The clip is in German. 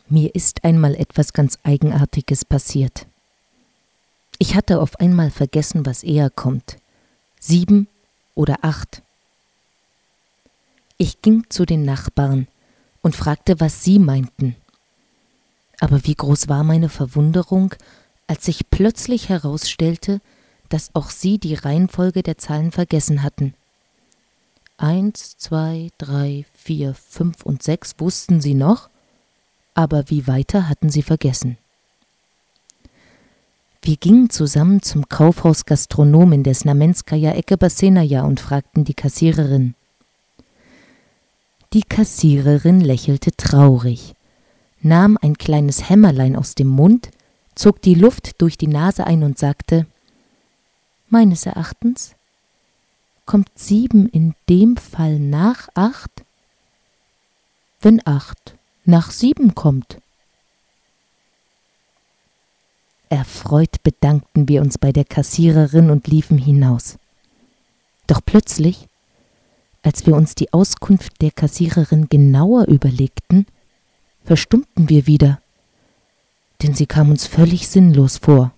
Mir ist einmal etwas ganz Eigenartiges passiert. Ich hatte auf einmal vergessen, was eher kommt: 7 oder 8. Ich ging zu den Nachbarn und fragte, was sie meinten. Aber wie groß war meine Verwunderung, als sich plötzlich herausstellte, dass auch sie die Reihenfolge der Zahlen vergessen hatten. 1, 2, 3, 4, 5 und 6 wussten sie noch, aber wie weiter hatten sie vergessen. Wir gingen zusammen zum Kaufhaus Gastronom in der Znamenskaja Ecke Bassenaja und fragten die Kassiererin. Die Kassiererin lächelte traurig, nahm ein kleines Hämmerlein aus dem Mund, zog die Luft durch die Nase ein und sagte: Meines Erachtens kommt 7 in dem Fall nach 8, wenn 8 nach 7 kommt. Erfreut bedankten wir uns bei der Kassiererin und liefen hinaus. Doch plötzlich, als wir uns die Auskunft der Kassiererin genauer überlegten, verstummten wir wieder, denn sie kam uns völlig sinnlos vor.